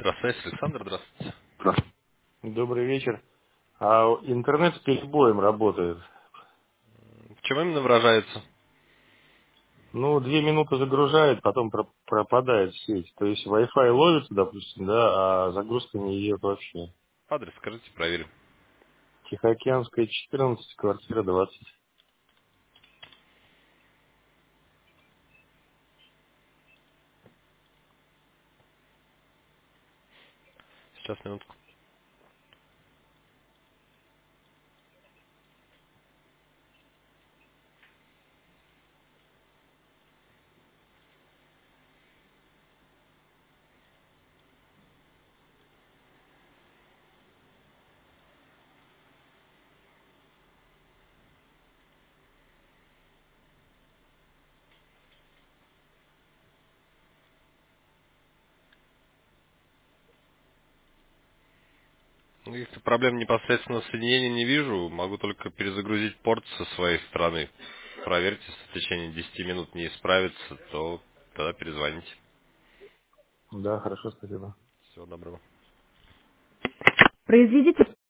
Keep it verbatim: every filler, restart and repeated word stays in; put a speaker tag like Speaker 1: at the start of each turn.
Speaker 1: Здравствуйте, Александр, здравствуйте.
Speaker 2: Добрый вечер. А интернет с перебоем работает.
Speaker 1: В чем именно выражается?
Speaker 2: Ну, две минуты загружает, потом про- пропадает сеть. То есть Wi-Fi ловится, допустим, да, а загрузка не идет вообще.
Speaker 1: Адрес скажите, проверим.
Speaker 2: Тихоокеанская, четырнадцать, квартира двадцать.
Speaker 1: Сейчас, минутку. Каких-то проблем непосредственно с соединением не вижу. Могу только перезагрузить порт со своей стороны. Проверьте, если в течение десяти минут не справится, то тогда перезвоните.
Speaker 2: Да, хорошо, спасибо.
Speaker 1: Всего доброго.
Speaker 2: Произведите